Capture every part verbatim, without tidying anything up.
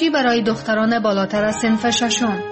آموزشی برای دختران بالاتر از صنف ششم.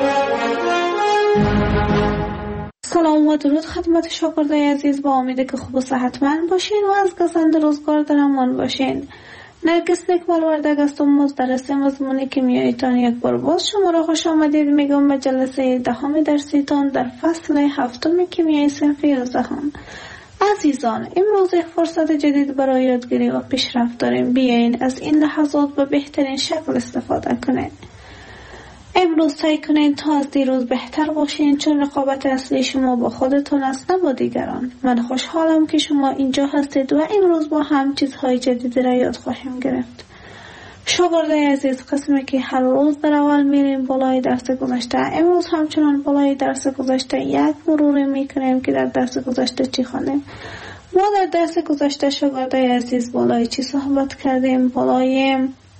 سلام و درود خدمت شاگردای عزیز، با امید که خوب و صحتمند باشین و از گزند روزگار در امان باشین. نرگس نکمال وردگ هستم، مدرس مضمون کیمیاییتان. یک بار باز شما را خوش آمدید میگم به جلسه دهم درسیتان در فصل هفتم کیمیای صنف یازدهم. عزیزان، امروز یک فرصت جدید برای یادگیری و پیشرفت داریم. بیاین از این لحظات به بهترین شکل استفاده کنید. امروز سعی کنین تا از دیروز بهتر باشین، چون رقابت اصلی شما با خودتون است، نه با دیگران. من خوشحالم که شما اینجا هستید و امروز با هم چیزهای جدیدی را یاد خواهیم گرفت. شاگردای عزیز، قسمی که هر روز در اول میریم بالای درس گذشته، امروز همچنان بالای درس گذشته یک مروری میکنیم که در درس گذشته چی خواندیم. ما در درس گذشته شاگردای عزیز بالای چی صحبت کردیم؟ بالای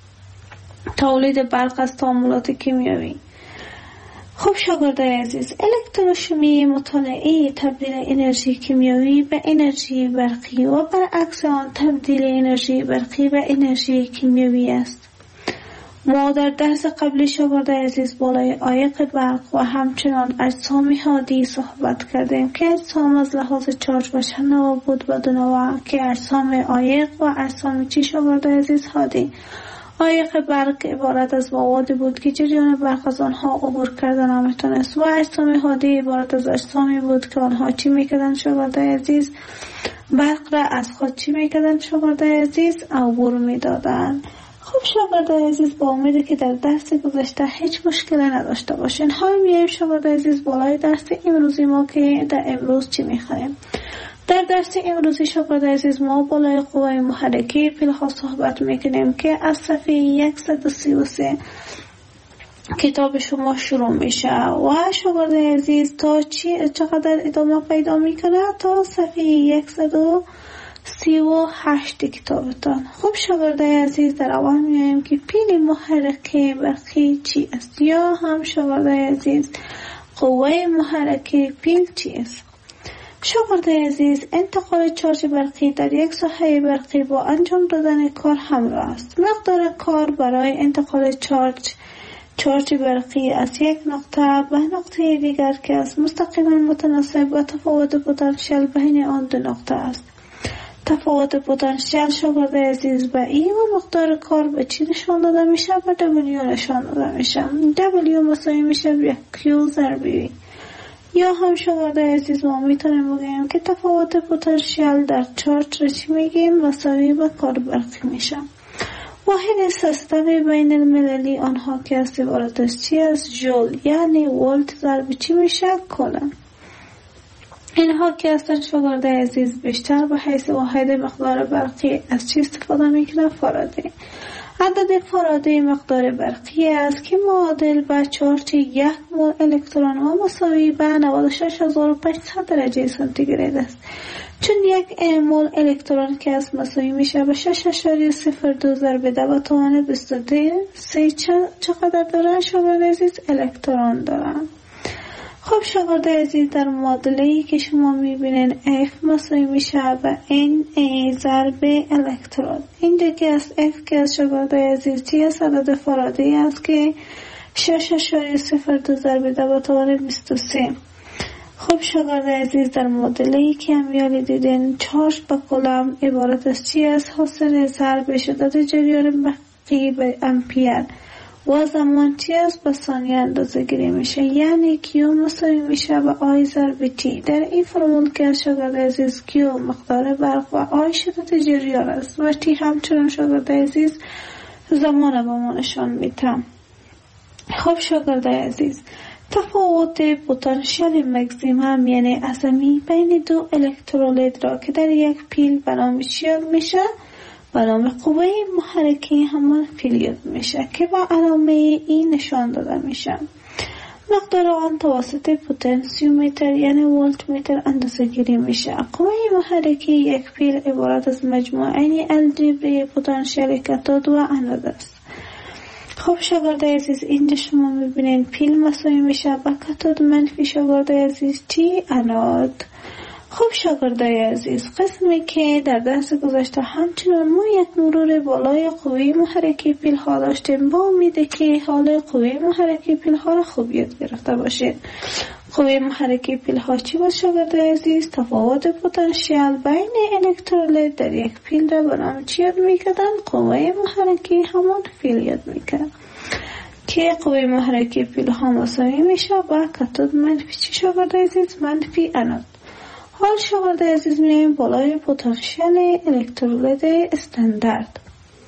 تولید برق از تعاملات کیمیایی. خب شاگردای عزیز، الکتروشیمی مطالعه تبدیل انرژی کیمیایی به انرژی برقی و برعکس آن تبدیل انرژی برقی به انرژی کیمیایی است. ما در درس قبلی شاگردای عزیز بالای عایق برق و همچنان اجسام هادی صحبت کردیم که اجسام از لحاظ چارج و شنوا بود و دو نوع که اجسام عایق و اجسام چی شاگردای عزیز؟ هادی. عایق برق عبارت از مواد بود که جریان برق از آنها عبور کردن نمیتونست و اجسام هادی عبارت از اجسامی بود که آنها چی میکردن شاگردای عزیز؟ برق را از خود چی میکردن شاگردای عزیز؟ عبور میدادن. خب شاگردای عزیز، با امیده که در درس گذشته هیچ مشکلی نداشته باشین. حالا میایم شاگردای عزیز بالای درس امروزی ما که در امروز چی میخوایم. در درس امروزی شاگردای عزیز ما بالای قوای محرکه پیل‌ها صحبت میکنیم که از صفحه صد و سی و سه کتاب شما شروع میشه و شاگردای عزیز تا چی چقدر ادامه پیدا میکنه؟ تا صفحه صد و سی و هشت کتابتان. خب شاگردای عزیز، در اول میایم که پیل محرکه برقی چی است، یا هم شاگردای عزیز قوای محرکه پیل چی است. شاگردای عزیز، انتقال چارج برقی در یک ساحه برقی با انجام دادن کار همراه است. مقدار کار برای انتقال چارج چارج برقی از یک نقطه به نقطه دیگر که از مستقیما متناسب با تفاوت پتانسیل بین آن دو نقطه است. تفاوت پتانسیل شاگردای عزیز به ای و مقدار کار به چی نشان داده میشه؟ به دبلیو نشان داده میشه. دبلیو مساوی میشه به کیو ضرب وی. یا هم شاگردای عزیز ما میتونیم بگیم که تفاوت پتانسیل در چارج را چی میگیم؟ مساوی به کار برقی میشه. واحد سیستم بین المللی آنها که از عبارت از چی است؟ جول، یعنی ولت ضرب چی میشه؟ کولم. اینها که هستن شاگردای عزیز بیشتر به حیث واحد مقدار برقی از چی استفاده میکنه؟ فارادی. عدد فارادی مقدار برقی است که معادل به چارج یک مول الکترون و مساوی به نود و شش هزار و پانصد درجه سانتیگراد است. چون یک مول الکترون که از مساوی میشه به شش اشاریه صفر دو ضرب ده به توان بیست و سه چقدر دارن شاگردای عزیز؟ الکترون دارن. خب شاگردای عزیز، در معادله‌ای که شما میبینین F مساوی میشه به N A ضرب الکترون. اینجا که از F که از شاگردای عزیز چی است؟ عدد فارادی است که شش اشاریه صفر دو ضرب ده به توان بیست و سه. خب شاگردای عزیز، در معادله‌ای که امیالی دیدین چارج به کولم عبارت از چی است؟ حاصل ضرب شدت جریان برقی به امپیر و زمان چی است؟ به ثانیه اندازه گیری میشه، یعنی کیو مساوی میشه به آی ضرب تی. در این فرمول که شاگردای عزیز کیو مقدار برق و آی شدت جریان است و تی همچنان شاگردای عزیز زمان به ما نشان میده. خب شاگردای عزیز، تفاوت پتانسیل مکزیمم یعنی عظمی بین دو الکترولید را که در یک پیل به نام چی میشه؟ به نام قوه محرکه همان پیلیود میشه که با علامه ای نشان داده میشه. مقدار آن توسط پتانسیومتر یعنی ولت متر اندازه گیری میشه. قوه محرکه یک پیل عبارت از مجموعه الجبری پتانسیل کاتود و انود است. خب شاگردای عزیز، اینجا شما میبینین پیل مساوی میشه با کاتود منفی شاگردای عزیز چی؟ انود. خب شاگردای عزیز، قسمی که در درس گذشته همچنان ما یک مرور بالای قوه محرکه پیل ها داشتیم، با امیده که حال قوه محرکه پیل ها را خوب یاد گرفته باشید. قوه محرکه پیل ها چی بود شاگردای عزیز؟ تفاوت پتانسیل بین الکترولیت در یک پیل را به نام چی یاد میکردن؟ قوه محرکه همان پیل یاد میکردن که قوه محرکه پیل ها مساوی میشه با کاتود منفی چی شاگردای عزیز؟ منفی انود. حال شاگردای عزیز میایم بالای پتانسیل الکترولیت استاندارد.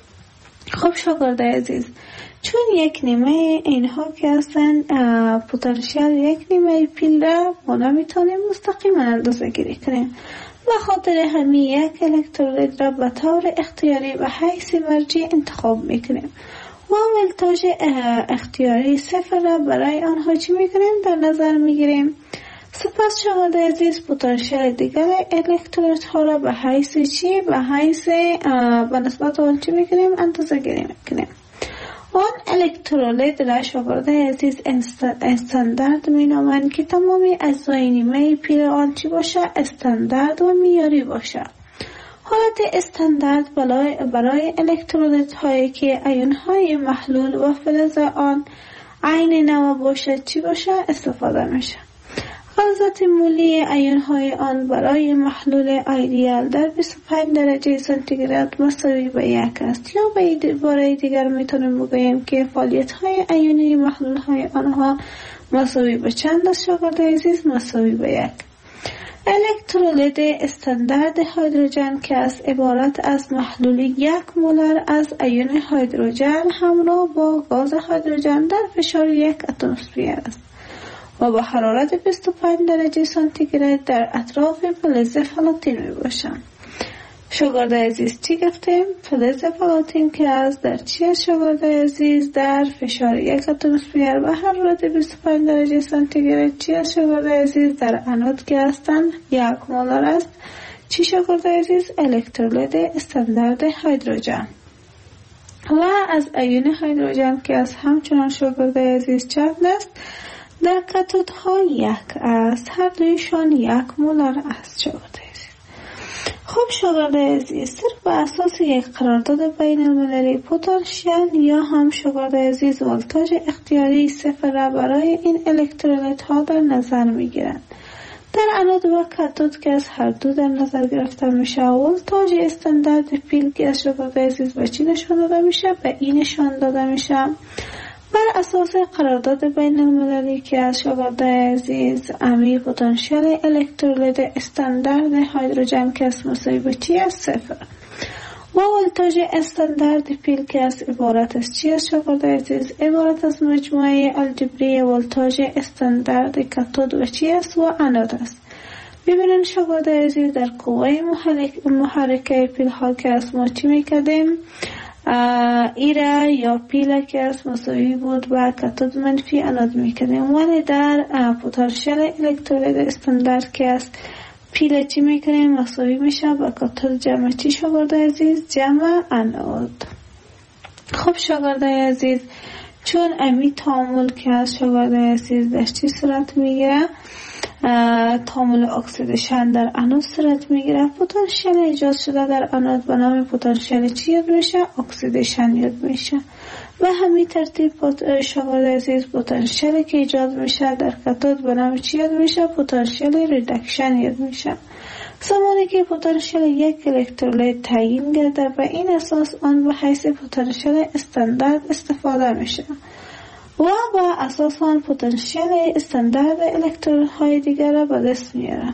خب شاگردای عزیز، چون یک نیمه اینها که هستن پتانسیل یک نیمه پیل را ما نمیتونیم مستقیما اندازه گیری کنیم، و خاطر همین یک الکترولیت را به طور اختیاری به حیث مرجع انتخاب میکنیم و ولتاژ اختیاری صفر را برای آنها چی میکنیم؟ در نظر میگیریم. سپس شاگردای عزیز پتانسیل دیگر الکترولیت ها را به حیث چی؟ به حیث به نسبت آن چی میکنیم؟ اندازه گیری میکنیم. آن الکترولیت را شاگردای عزیز استاندارد می نامند که تمامی اجزای نیمه پیل آن چی باشه؟ استاندارد و معیاری باشه. حالت استاندارد برای الکترولیت هایی که ایون های محلول و فلز آن عین نوع باشه چی باشه؟ استفاده میشه. غلظت مولی ایون های آن برای محلول ایدیال در بیست و پنج درجه سانتیگراد مساوی به یک است، یا به عبارت دیگر میتونیم بگوییم که فعالیت های ایونی محلول های آنها مساوی به چند است شاگردای عزیز؟ مساوی به یک. الکترولیت استاندارد هیدروژن که از عبارت از محلول یک مولر از ایون هیدروژن همراه با گاز هیدروژن در فشار یک اتمسفر است و با حرارت بیست و پنج درجه سانتیگراد در اطراف فلز پلاتین می باشند. شاگردای عزیز چی گفتیم؟ فلز پلاتین که از در چی است شاگردای عزیز؟ در فشار یک اتمسفر و حرارت بیست و پنج درجه سانتیگراد چی است شاگردای عزیز؟ در انود که هستند یک مولر است. چی شاگردای عزیز؟ الکترولیت استاندارد هیدروژن. و از ایون هیدروژن که از همچنان شاگردای عزیز چند است؟ در کاتود ها یک است، هر دویشان یک مولر است شاگردای عزیز. خب شاگردای عزیز، صرف به اساس یک قرارداد بین المللی پتانسیل یا هم شاگردای عزیز ولتاژ اختیاری صفر را برای این الکترولیت ها در نظر می گیرند. در انود و کاتود که از هر دو در نظر گرفته میشه، ولتاژ استاندارد پیل که از شاگردای عزیز به چی نشان داده میشه؟ به این نشان داده میشه. بر اساس قرارداد بین المللی که از شاگردای عزیز امی پتانسیل الکترولیت استاندارد هیدروژن که از مساوی به چی است؟ صفر. و ولتاژ استاندارد پیل که از عبارت از چی است شاگردای عزیز؟ عبارت از مجموعه الجبری ولتاژ استاندارد کاتود و چی است؟ و انود است. ببینن شاگردای عزیز، در قوه محرکه پیل ها که از ما چی میکردیم؟ ایره یا پیله که از مساوی بود و کاتود منفی انود میکنیم، ولی در پتانسیل الکترولیت استاندارد که از پیله چی میکنیم؟ مساوی میشه با کاتود جمع چی شاگردای عزیز؟ جمع انود. خب شاگردای عزیز، چون امی تعامل که از شاگردای عزیز در چی صورت میگیره؟ تعامل اکسیدیشن در انود صورت میگیره. پتانسیل ایجاد شده در انود به نام پتانسیل چی یاد میشه؟ اکسیدیشن یاد میشه. و همین ترتیب شاگردای عزیز پتانسیلی که ایجاد میشه در کاتود به نام چی یاد میشه؟ پتانسیل ریدکشن یاد میشه. زمانی که پتانسیل یک الکترولیت تعیین گرده، به این اساس آن به حیث پتانسیل استاندارد استفاده میشه و با اساس آن پتانسیل استاندارد الکترون های دیگر را به دست میارن.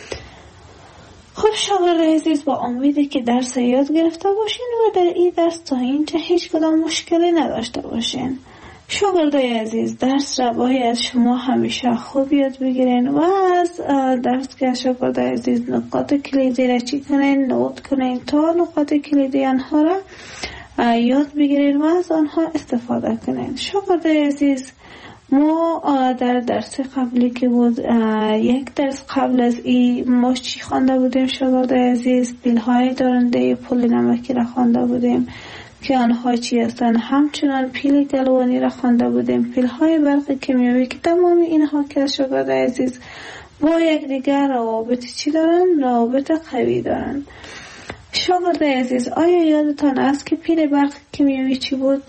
خب شاگردای عزیز، با امیدی که درس یاد گرفته باشین و در این درس تا اینجا هیچ کدام مشکلی نداشته باشین. شاگردای عزیز، درس را باید شما همیشه خوب یاد بگیرین و از درس که شاگردای عزیز نقاط کلیدی را چی کنین؟ نوت کنین تا نقاط کلیدی آنها را یاد بگیرین و از آنها استفاده کنین. شاگردای عزیز، ما در درس قبلی که بود، یک درس قبل از این ما چی خوانده بودیم شاگردای عزیز؟ پیل‌های دارنده پل نمکی را خوانده بودیم که آنها چی هستند. همچنان پیل گلوانی را خوانده بودیم، پیل‌های برق کیمیایی که تمام اینها که شاگردای عزیز با یک دیگر روابط چی دارن؟ روابط قوی دارن. شاگرد عزیز، آیا یادتان است که پیر برق کیمیایی چی بود؟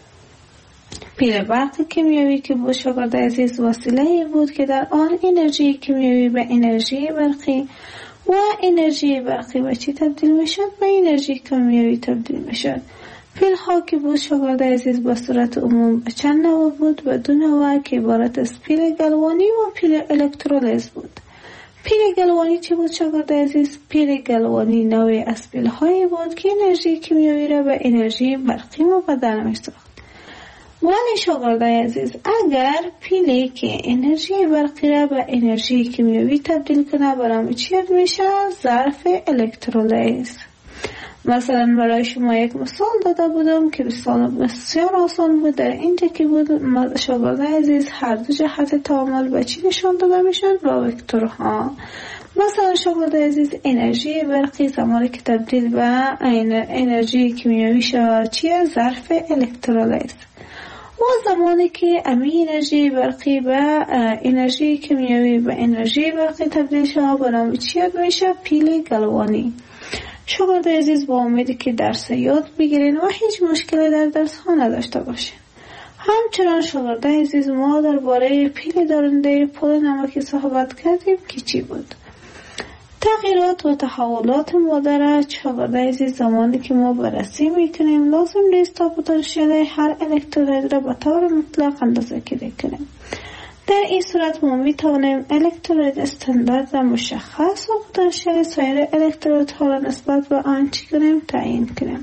پیر برق کیمیایی که بود شاگرد عزیز وسیله‌ای بود که در آن انرژی کیمیایی به انرژی برقی و انرژی برقی به چی تبدیل می شد؟ به انرژی کیمیایی تبدیل می شد. پیل ها که بود شاگرد عزیز به صورت عموم چند نوع بود و دو نوع که عبارت از پیل گلوانی و پیل الکترولیز بود. پیل گلوانی چی بود شاگرد عزیز؟ پیل گلوانی نوعی از پیل هایی بود که انرژی کیمیایی را به انرژی برقی مبدل می ساخت. ولی شاگرد عزیز اگر پیلی که انرژی برقی را به انرژی کیمیایی تبدیل کنه برای چی میشه؟ ظرف الکترولیز. مثلا برای شما یک مثال داده بودم که بسیار آسان بود. در اینجا که بود شاگرد عزیز هر دو جهت تعامل به چی نشان داده میشن؟ با وکتورها. مثلا شاگرد عزیز انرژی برقی زمانی که تبدیل به انرژی کیمیایی شود چیه؟ ظرف الکترولیز. و زمانی که امی انرژی برقی به انرژی کیمیایی به انرژی برقی تبدیل شود به نام چی یاد میشه؟ پیل گلوانی. شاگرد عزیز با امیدی که درس یاد بگیرین و هیچ مشکلی در درس ها نداشته باشین. همچنان شاگرد عزیز ما درباره پیل دارنده پل نمکی صحبت کردیم که چی بود؟ تغییرات و تحولات مادر شاگرد عزیز زمانی که ما بررسی میکنیم لازم نیست تا پتانسیل هر الکترود را به طور مطلق اندازه گیری کنیم. در این صورت ما میتوانیم الکترود استاندارد و مشخص و پتانسیل سایر الکترودها را نسبت به آن چی کنیم؟ تعیین کنیم.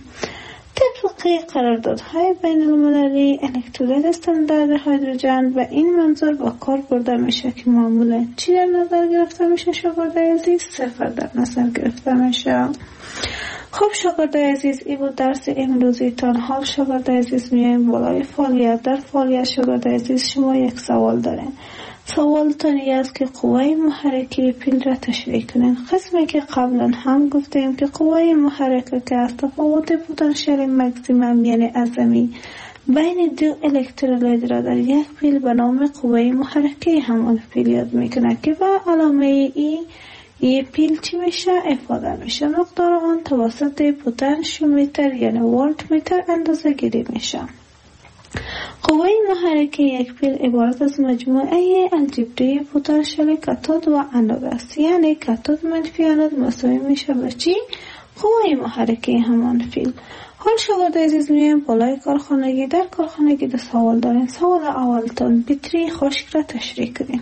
طبق قراردادهای بین المللی الکترود استاندارد هیدروژن به این منظور با کار برده میشه که معمولا چی در نظر گرفته میشه شاگرد عزیز؟ صفر در نظر گرفته میشه. خب شاگرد عزیز این بود درس امروزی تان. حال شاگرد عزیز میایم بالای فعالیت. در فعالیت شاگرد عزیز شما یک سوال دارین. سوالتان این است که قوه محرکه پیل را تشریح کنین. قسمی که قبلا هم گفتیم که قوه محرکه که از تفاوت پتانسیل مکسیمم یعنی عظمی بین دو الکترولید را در یک پیل به نام قوه محرکه همان پیل یاد میکنه که با علامه ای یه پیل چی میشه؟ افاده میشه. مقدار آن توسط پتانشیومتر یعنی ولت متر اندازه گیری میشه. قوه محرکه یک پیل عبارت از مجموعه الجبری پتانسیل کاتود و انود است. یعنی کاتود منفی انود مساوی میشه به چی؟ قوه محرکه همان پیل. حال شاگرد عزیز میایم بالای کارخانگی. در کارخانگی دو سوال دارین. سوال اولتان بطری خشک را تشریح کنین.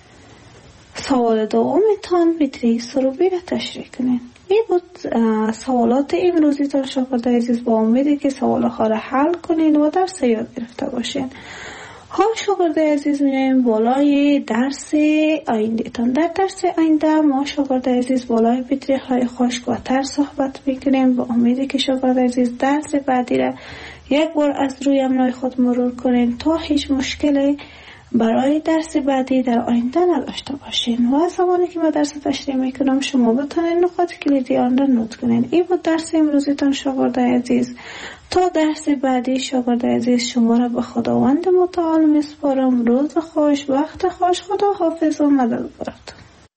سوال دومتان بطری سروبی را تشریح کنین. این بود سوالات امروزی تان شاگرد عزیز. با امیدی که سوالها را حل کنین و درس یاد گرفته باشین. حال شاگرد عزیز میایم بالای درس آینده تان. در درس آینده ما شاگرد عزیز بالای بطری های خشک و تر صحبت میکنیم. با امیدی که شاگرد عزیز درس بعدی را یک بار از روی امنای خود مرور کنین تا هیچ مشکلی برای درس بعدی در آینده نداشته باشین. و زمانی که من درس تشریح میکنم شما بتونین نقاط کلیدی آن را نوت کنین. این بود درس امروزیتان شاگرد عزیز. تا درس بعدی شاگرد عزیز شما را به خداوند متعال میسپارم. روز خوش، وقت خوش. خدا حافظ و مدد براتون.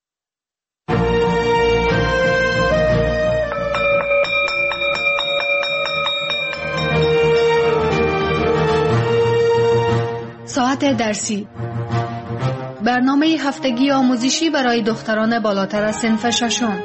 ساعت درسی، برنامه هفتگی آموزشی برای دختران بالاتر از صنف ششم.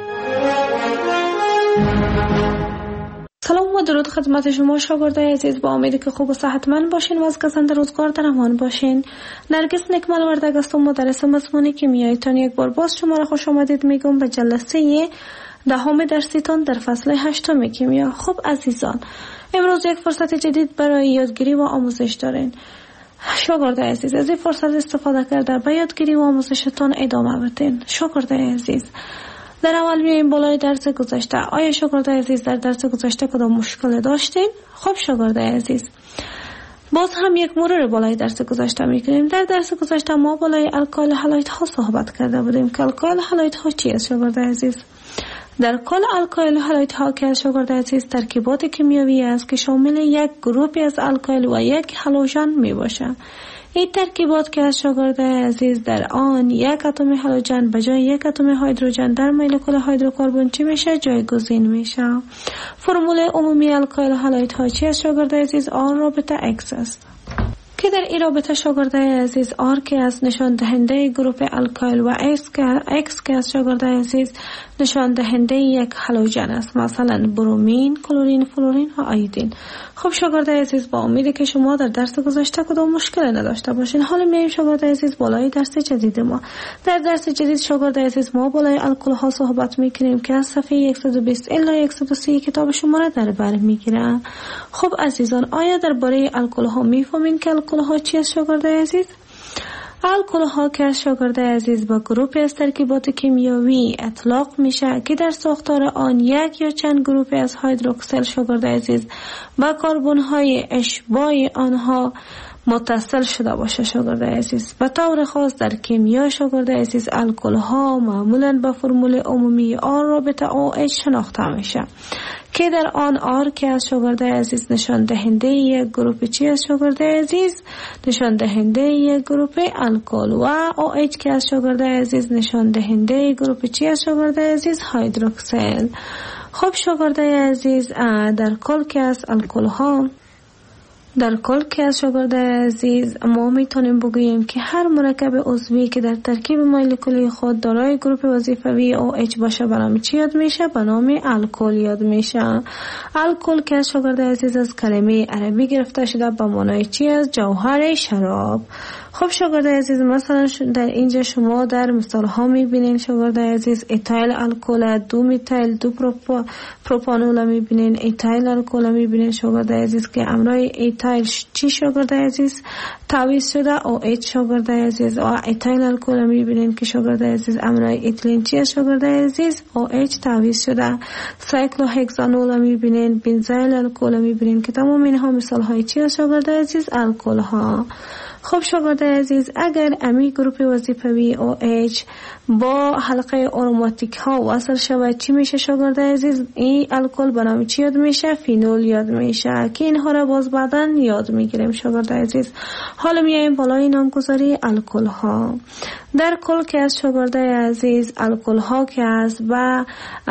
سلام و درود خدمت شما شاگردای عزیز. با امیدی که خوب و صحتمند باشین و از گزنده روزگار در امان باشین. نرگس نکمل وردگ هستم، مدرس مضمون کیمیاییتان. یک بار باز شما را خوش آمدید میگم به جلسه دهم درسیتان در فصل هشتم کیمیا. خب عزیزان، امروز یک فرصت جدید برای یادگیری و آموزش دارین. شاگرد عزیز از این فرصت استفاده کرده به یادگیری و آموزشتان ادامه بدین. شاگرد عزیز در اول میایم بالای درس گذشته. آیا شاگرد عزیز در درس گذشته کدام مشکل داشتین؟ خب شاگرد عزیز باز هم یک مرور بالای درس گذشته میکنیم. در درس گذشته ما بالای الکل هالوید ها صحبت کرده بودیم که الکل هالوید ها چی است شاگرد عزیز؟ در کل الکل هالوید ها که از شاگرد عزیز ترکیبات کیمیایی است که شامل یک گروپی از الکل و یک هالوژن می باشد. این ترکیبات که از شاگرد عزیز در آن یک اتم هالوژن به جای یک اتم هیدروژن در مولکول هیدروکربن چی میشه؟ جایگزین میشه. فرمول عمومی الکل هالوید ها چی از شاگرد عزیز؟ آر رابطه X است که در این رابطه شاگرد عزیز آر که از نشان دهنده گروپ الکل و X که X که از شاگرد عزیز نشان دهنده یک هالوژن است، مثلا برومین، کلورین، فلورین و آیودین. خب شاگرد عزیز با امیدی که شما در درس گذشته کدام مشکل نداشته باشین. حالا میایم شاگرد عزیز بالای درس جدید ما. در درس جدید شاگرد عزیز ما بالای الکل ها صحبت میکنیم که از صفحه صد و بیست الی صد و سی کتاب شما را در بر میگیره. خب عزیزان، آیا درباره الکل ها میفهمین که الکل ها چی است شاگرد عزیز؟ الکل ها که از شاگرد عزیز با گروپ از ترکیبات کیمیایی اطلاق میشه که در ساختار آن یک یا چند گروپ از هیدروکسل شاگرد عزیز با کربن های اشباع آنها متصل شده باشه شاگرد عزیز. به طور خاص در کیمیا شاگرد عزیز الکل ها معمولا با فرمول عمومی آر رابطه او اچ شناخته میشه که در آن آر که از شاگرد عزیز نشان دهنده یک گروپ چی از شاگرد عزیز؟ نشان دهنده یک گروپ الکل و او اچ که از شاگرد عزیز نشان دهنده گروپ چی از شاگرد عزیز؟ هیدروکسل. خب شاگرد عزیز در کل که از الکل ها در کل که از شاگرد عزیز ما میتونیم بگوییم که هر مرکب عضوی که در ترکیب مولکولی خود دارای گروپ وظیفوی او اچ باشه به نام چی یاد میشه؟ به نام الکل یاد میشه. الکل که از شاگرد عزیز از کلمه عربی گرفته شده به معنای چی است؟ جوهر شراب. خب شاگرد عزیز مثلا در اینجا شما در مثال ها میبینین شاگرد عزیز ایتایل الکل، دو میتایل دو پروپا پروپانول میبینین، ایتایل الکل میبینین شاگرد عزیز که امرای ایتایل چی شاگرد عزیز؟ تعویض شده او اچ شاگرد عزیز. و ایتایل الکل میبینین که شاگرد عزیز امرای ایتیلین چی شاگرد عزیز؟ او اچ تعویض شده. سایکلوهکسانول میبینین، بنزایل الکل میبینین که تمام اینها مثال های چی شاگرد عزیز؟ الکل ها. خب شاگرد عزیز اگر امی گروپ وظیفوی او اچ با حلقه آروماتیک ها وصل شود چی میشه شاگرد عزیز؟ این الکل به نام چی یاد میشه؟ فینول یاد میشه که اینها را باز بعداً یاد میگیریم شاگرد عزیز. حالا میایم بالای نامگذاری الکل ها. در کل که از شاگرد عزیز الکل ها که از و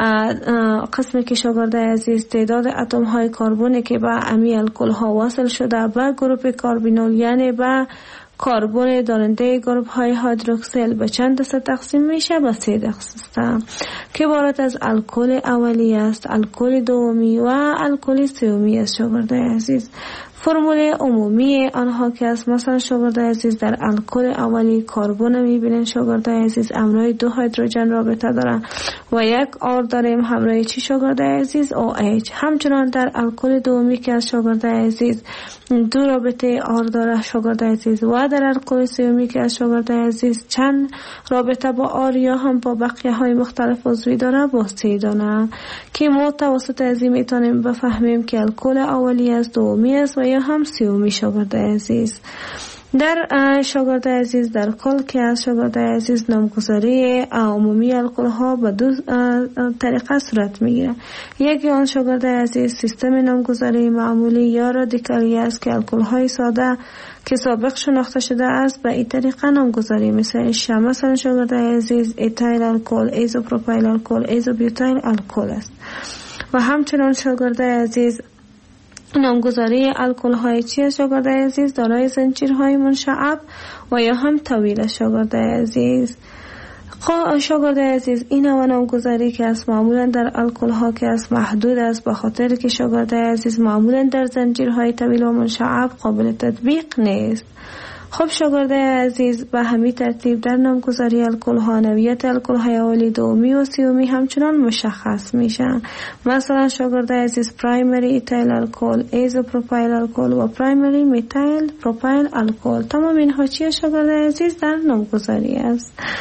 قسمی که شاگرد عزیز تعداد اتم های کربن که با امی الکل ها وصل شده با گروپ کاربینول یعنی با کربن دارنده گروپ های هیدروکسل به چند دسته تقسیم میشه؟ به سه دسته که عبارت از الکل اولی است، الکل دومی و الکل سومی است شاگرد عزیز. فرمول عمومی آنها که است مثلا شاگرد عزیز در الکل اولی کربن میبینین شاگرد عزیز همراه دو هیدروژن رابطه داره و یک آر داریم همراه چی شاگرد عزیز؟ او اچ. همچنان در الکل دومی که از شاگرد عزیز دو رابطه آر داره شاگرد عزیز و در الکل سومی که از شاگرد عزیز چند رابطه با آر یا هم با بقیه های مختلف عضوی داره با سه دانه که ما توسط از این میتونیم بفهمیم که الکل اولی است، دومی است و یا هم سومی شاگرد عزیز. در شاگرد عزیز در کل که از شاگرد عزیز نامگذاری عمومی الکل ها به دو طریقه صورت میگیره. یکی آن شاگرد عزیز سیستم نامگذاری معمولی یا رادیکالی است که الکل های ساده که سابق شناخته شده است به این طریقه نامگذاری میشه. مثلا شاگرد عزیز ایتایل الکل، ایزوپروپایل الکل، ایزوبیوتایل الکل است. و همچنان شاگرد عزیز نامگذاری الکل های چی شاگرد عزیز؟ دارای زنجیرهای منشعب و یا هم طویل شاگرد عزیز. شاگرد عزیز این نوع نامگذاری که است معمولا در الکل ها که است محدود است به خاطر که شاگرد عزیز معمولا در زنجیرهای طویل و منشعب قابل تطبیق نیست. خب شاگرد عزیز به همین ترتیب در نامگذاری الکل ها نوعیت الکل های اولی، دومی و سومی همچنان مشخص میشن. مثلا شاگرد عزیز پرایمری ایتایل الکل، ایزوپروپایل الکل و پرایمری میتایل پروپایل الکل. تمام اینها چیه شاگرد عزیز؟ در نامگذاری است.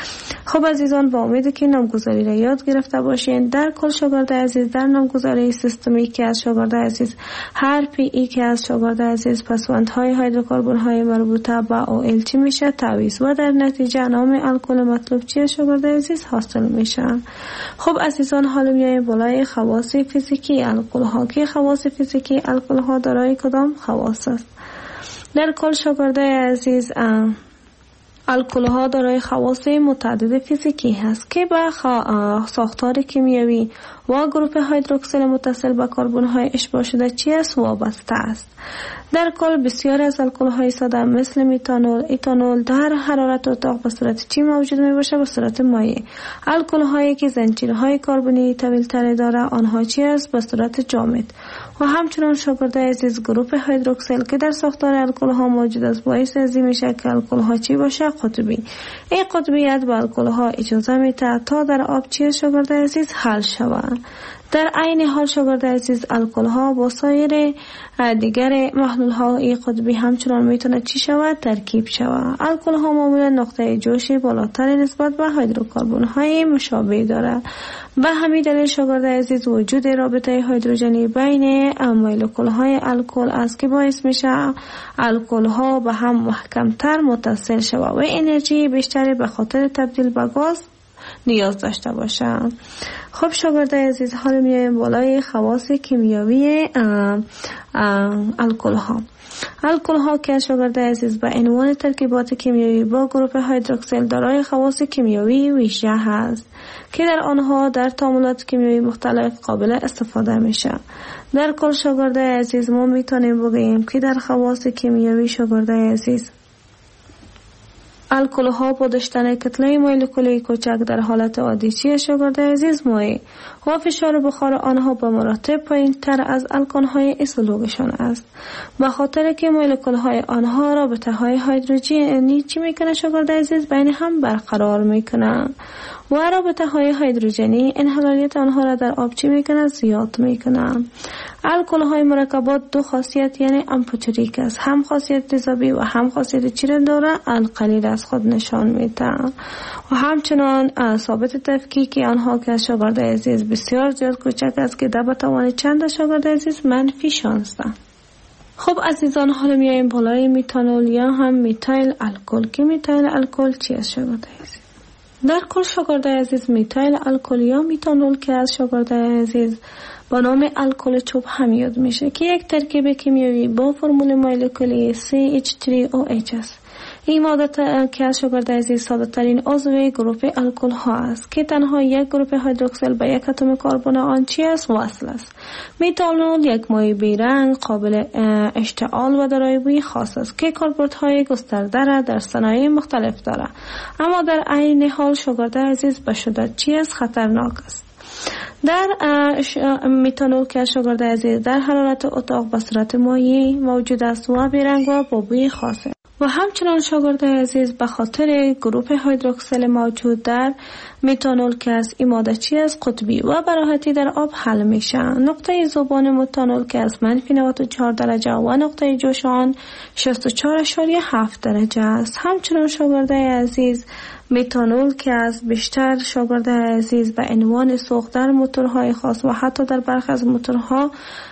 خب عزیزان، با امید که نامگذاری را یاد گرفته باشین. در کل شاگرد عزیز، در نامگذاری سیستمی که از شاگرد عزیز هر پی ای که از شاگرد عزیز پسوندهای هیدروکربن های مربوطه به او ال چی میشه؟ تعویض و در نتیجه نام الکل مطلوب چی شاگرد عزیز حاصل میشه. خب عزیزان، حالا میایم بالای خواص فیزیکی الکل ها که خواص فیزیکی الکل ها دارای کدام خواص است؟ در کل شاگرد عزیز الکل ها دارای خواص متعدد فیزیکی هست که به ساختار کیمیایی و گروپ هیدروکسیل متصل به کربن های اشباع شده چی است؟ وابسته است. در کل بسیار از الکل های ساده مثل میتانول، ایتانول در حرارت اتاق به صورت چی موجود می باشه؟ به صورت مایع. الکل هایی که زنجیرهای کربنی طویل تر داره آنها چی است؟ به صورت جامد. و همچنان شاگرد عزیز گروپ هیدروکسیل که در ساختار الکل ها موجود است باعث ازی میشه که الکل ها چی باشه؟ قطبی. این قطبیت به الکل ها اجازه میده تا در آب چی شاگرد عزیز حل شود. در عین حال شاگرد عزیز الکل ها با سایر دیگر محلول های قطبی همچنان میتونه چی شود؟ ترکیب شود. الکل ها معمولا نقطه جوش بالاتر نسبت به هیدروکربن های مشابه داره. به همین دلیل شاگرد عزیز وجود رابطه هیدروژنی بین مولکول های الکل است که باعث میشه الکل ها به هم محکمتر متصل شود و انرژی بیشتری به خاطر تبدیل به گاز نیاز داشته باشم. خب شاگرد عزیز، حالا میایم بالای خواص کیمیایی الکل ها. الکل ها که شاگرد عزیز به عنوان ترکیبات کیمیایی با گروپ هیدروکسیل دارای خواص کیمیایی ویژه هست که در آنها در تعاملات کیمیایی مختلف قابل استفاده میشه. در کل شاگرد عزیز ما میتونیم بگیم که در خواص کیمیایی شاگرد عزیز الکل ها با داشتن کتله مولکولی کوچک در حالت عادی چی شاگرد عزیز مایع و فشار بخار آنها به مراتب پایین تر از الکن های ایزولوگشان است، به خاطر که مولکول های آنها رابطه های هیدروژنی چی میکنه شاگرد عزیز؟ بین هم برقرار میکنه و رابطه های هیدروژنی انحلالیت آنها را در آب چی میکنه؟ زیاد میکنه. الکل های مرکبات دو خاصیت یعنی امپوتریک است، هم خاصیت تیزابی و هم خاصیت چی را داره؟ القلیل از خود نشان میده و همچنان ثابت تفکیکی آنها که شاگرد عزیز بسیار زیاد کوچک است که در بتوان چند شاگرد عزیز منفی شانزده. خب عزیزان، حالا میایم بالای میتانول یا هم میتایل الکل که میتایل الکل چی است شاگرد عزیز؟ در کل شاگرد عزیز میتایل الکل یا میتانول که از شاگرد عزیز با نام الکل چوب هم یاد میشه که یک ترکیب کیمیایی با فرمول مولکولی سی اچ سه او اچ است. این ماده که از شاگرد عزیز ساده ترین عضو گروه الکل ها است که تنها یک گروه هیدروکسیل به یک اتم کربن آن چی است؟ وصل است. میتانول یک مایع بیرنگ قابل اشتعال و دارای بوی خاص است که کاربردهای گسترده را در صنایع مختلف دارد، اما در عین حال شاگرد عزیز به شدت چی است؟ خطرناک است. در میتانول که شاگرد عزیز در حرارت اتاق به صورت مایع موجود است و بیرنگ و با بوی خاص و همچنان شاگرد عزیز به خاطر گروه هیدروکسیل موجود در میتانول که از این ماده چی است؟ قطبی و به راحتی در آب حل میشه. نقطه ذوبان میتانول که از منفی نود و چهار درجه و نقطه جوش آن شصت و چهار اشاریه هفت درجه است. همچنان شاگرد عزیز میتانول که از بیشتر شاگرد عزیز به عنوان سوخت در موتورهای خاص و حتی در برخی از موتورها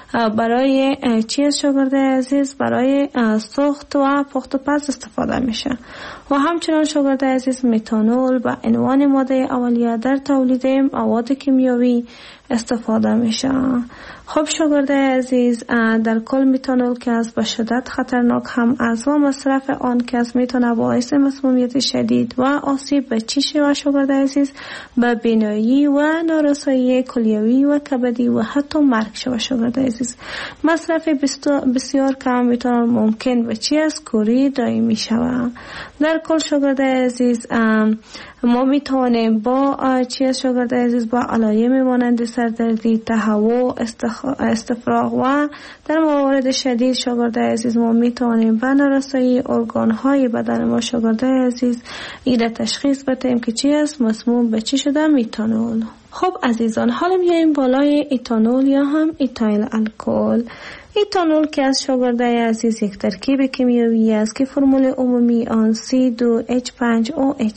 برای چی شاگرد عزیز؟ برای سوخت و پخت و پز استفاده میشه. و همچنان شاگرد عزیز میتانول به عنوان ماده اولیه در تولید مواد کیمیایی استفاده میشه. خب شاگرد عزیز، در کل میتانول که از به شدت خطرناک هم از و مصرف آن که از میتونه باعث مسمومیت شدید و آسیب به چیش و شاگرد عزیز به بینایی و نارسایی کلیوی و کبدی و حتی مرگ شود. شاگرد عزیز مصرف بسیار کم میتانول ممکن به چی از کوری دائمی شود. در کل شاگرد عزیز ما میتوانیم با چی از شاگرد عزیز با علائم مانند سردردی، تهوع، استفراغ و در موارد شدید شاگرد عزیز ما میتوانیم به نارسایی ارگان های بدن ما شاگرد عزیز این تشخیص بدهیم که چی است؟ مسموم به چی شده؟ میتانول. خب عزیزان، حالا میایم بالای ایتانول یا هم ایتایل الکل. ایتانول که از شاگرد عزیز یک ترکیب کیمیایی است که فرمول عمومی آن سی دو اچ پنج او اچ است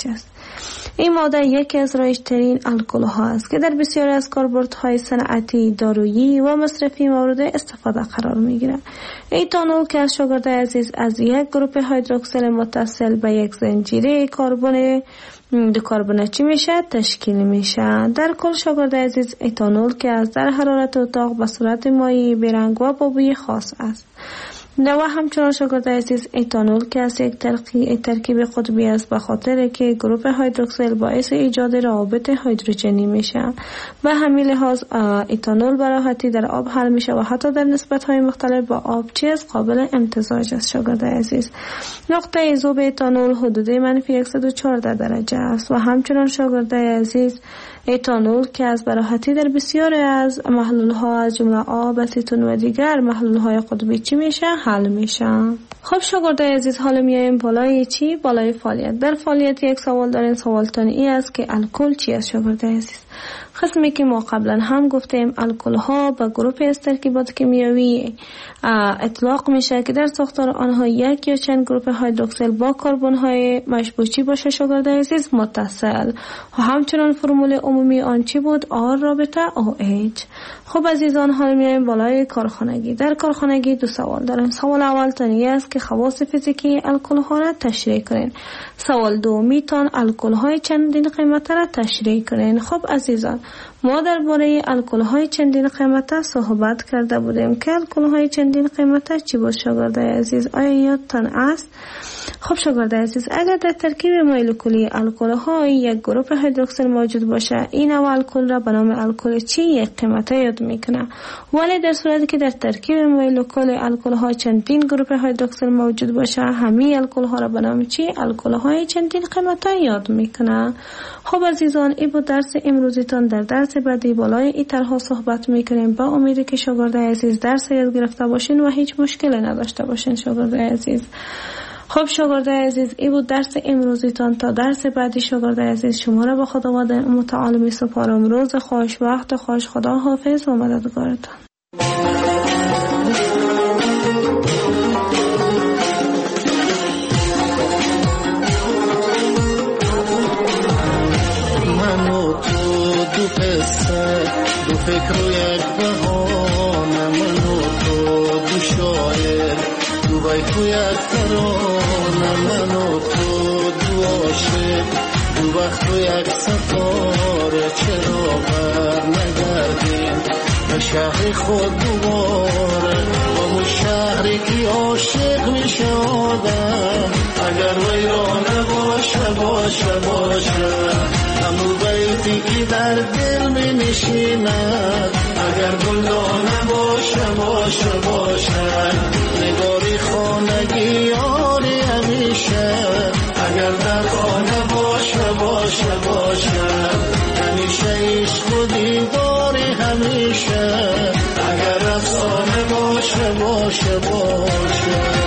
این ماده یکی از رایج‌ترین الکل ها است که در بسیاری از کاربردهای صنعتی، دارویی و مصرفی مورد استفاده قرار می‌گیرد. ایتانول که از شاگرد عزیز از یک گروه هیدروکسیل متصل به یک زنجیره کربن دو کربنچی میشه تشکیل میشه. در کل شاگرد عزیز ایتانول که از در حرارت اتاق به صورت مایع برنگ و با بوی خاص است. و همچنان شاگرد عزیز ایتانول که از یک ترکیب قطبی است به خاطر که گروه هیدروکسیل باعث ایجاد روابط هیدروژنی میشه. به همین لحاظ ایتانول به راحتی در آب حل میشه و حتی در نسبت‌های مختلف با آب چیز قابل امتزاج است. شاگرد عزیز نقطه ذوب ایتانول حدود منفی صد و چهارده درجه است و همچنان شاگرد عزیز ایتانول که از براحتی در بسیاری از محلول ها از جمله آب، اسیتون و دیگر محلول های قطبی چی میشه؟ حل میشه. خب شاگرد عزیز حالا میایم بالای چی؟ بالای فعالیت. در فعالیت یک سوال دارین، سوالتان ای است که الکل چی است شاگرد عزیز؟ قسمی که ما قبلا هم گفتیم الکل ها به گروه از ترکیبات کیمیایی اطلاق میشه که در ساختار آنها یک یا چند گروه هیدروکسیل با کربن های مشبوچی باشه شاگرد عزیز متصل و همچنان فرمول عمومی آن چی بود؟ آر رابطه او ایچ. خب عزیزان حال میایم بالای کارخانگی. در کارخانگی دو سوال داریم. سوال اول تانی است که خواص فیزیکی الکل ها را تشریح کنین. سوال دومی تان الکل های چندین قیمت را تشریح کنین. خب عزیزان ما درباره الکل های چندین قیمت صحبت کرده بودیم که الکل های چندین قیمت چی بود شاگرد عزیز؟ آیا یادتان است؟ خب شاگرد عزیز اگر در ترکیب مولکولی الکل های یک گروه هیدروکسیل موجود باشه این نوع الکل را به نام الکل چی یک قیمت یاد میکنه، ولی در صورتی که در ترکیب مولکول الکل ها چندین گروه هیدروکسیل موجود باشه همین الکل ها را به نام چی؟ الکل های چندین قیمت یاد میکنه. خب عزیزان این بود درس امروزیتان. در درس بعدی بالای این طرح صحبت میکنیم. با امیدی که شاگرد عزیز درس یاد گرفته باشین و هیچ مشکلی نداشته باشین شاگرد عزیز. خب شاگرد عزیز این بود درس امروزیتان. تا درس بعدی شاگرد عزیز شما را به خداوند متعال می سپارم. روز خوش، وقت خوش، خدا حافظ و مددگارتان. دو قصه دو فکر و یک بهانه، من و تو دو شاعر دو بیت و یک ترانه، من و تو دو عاشق دو وقت و یک سفاره، چرا بر نگردیم به شهر خود دوباره، با اون شهری که عاشق میشه آدم اگر ویرانه باشه باشه باشه، همون بیتی که در دل می نشیند اگر گلدانه باشه باشه باشه، نگاری خانگی یاری همیشه اگر در خانه باشه باشه باشه، همیشه عشق و دیداری همیشه اگر افسانه باشه باشه باشه.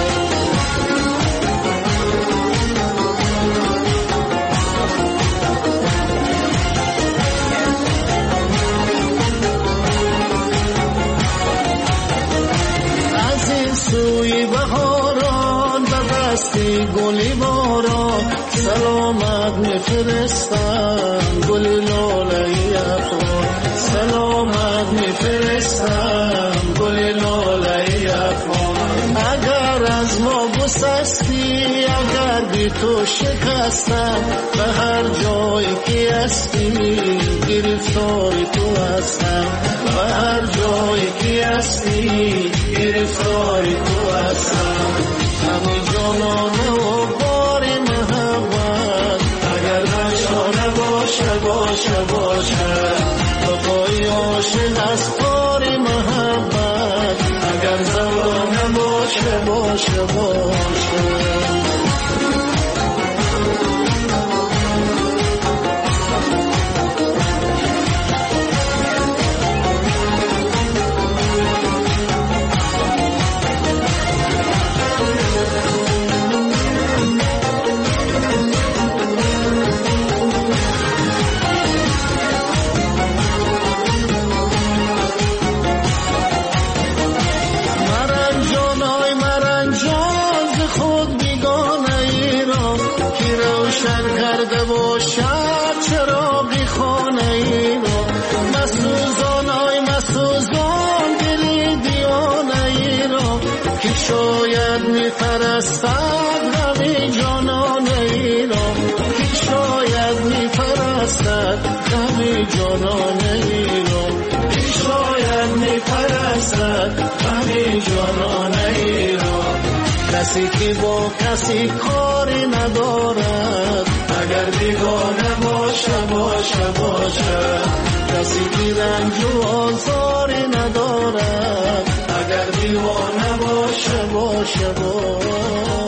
سوی بهاران و دستی گلی باران سلامت میفرستم، گلی لاله افغان سلامت میفرستم، گلی لاله افغان. اگر از ما گسستی اگر بی تو شکستم، به هر جایی که هستی گرفتاری تو هستم، به هر جایی که هستی گرفتاری تو هستم، همه جانانه و بار محبت اگر نشانه باشه باشه باشه، بقای عاشق از کار محبت اگر زمانه باشه باشه باشه. روشن کرده باشد چراغی خانه ای را. مسوزان آی مسوزان دلی دیوانه ای را، که شاید میپرستد غم جانانه ای را، که شاید میپرستد غم جانانه ای را، که شاید میپرستد غم جانانه ای را. کسی که با کسی کاری ندارد، اگر بیگانه باشه باشه باشه. کسی که رنج و آزاری ندارد، اگر دیوانه باشه باشه باشه.